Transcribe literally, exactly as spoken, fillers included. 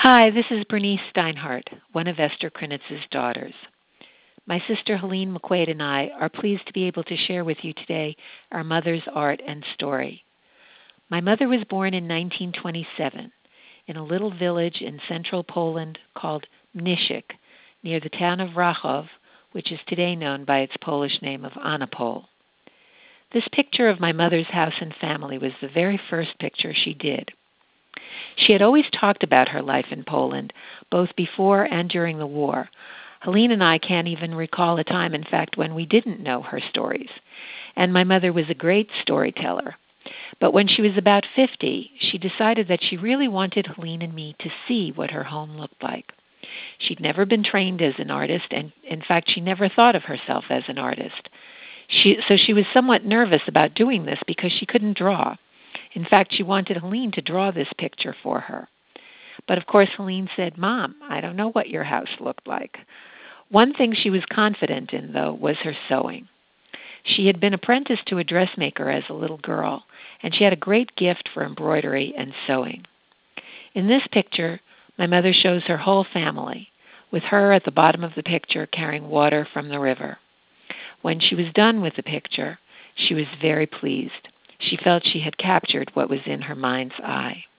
Hi, this is Bernice Steinhardt, one of Esther Krinitz's daughters. My sister Helene McQuaid and I are pleased to be able to share with you today our mother's art and story. My mother was born in nineteen twenty-seven in a little village in central Poland called Mniszek, near the town of Rachov, which is today known by its Polish name of Anapol. This picture of my mother's house and family was the very first picture she did. She had always talked about her life in Poland, both before and during the war. Helene and I can't even recall a time, in fact, when we didn't know her stories. And my mother was a great storyteller. But when she was about fifty, she decided that she really wanted Helene and me to see what her home looked like. She'd never been trained as an artist, and in fact, she never thought of herself as an artist. She, so she was somewhat nervous about doing this because she couldn't draw. In fact, she wanted Helene to draw this picture for her. But of course, Helene said, "Mom, I don't know what your house looked like." One thing she was confident in, though, was her sewing. She had been apprenticed to a dressmaker as a little girl, and she had a great gift for embroidery and sewing. In this picture, my mother shows her whole family, with her at the bottom of the picture carrying water from the river. When she was done with the picture, she was very pleased. She felt she had captured what was in her mind's eye.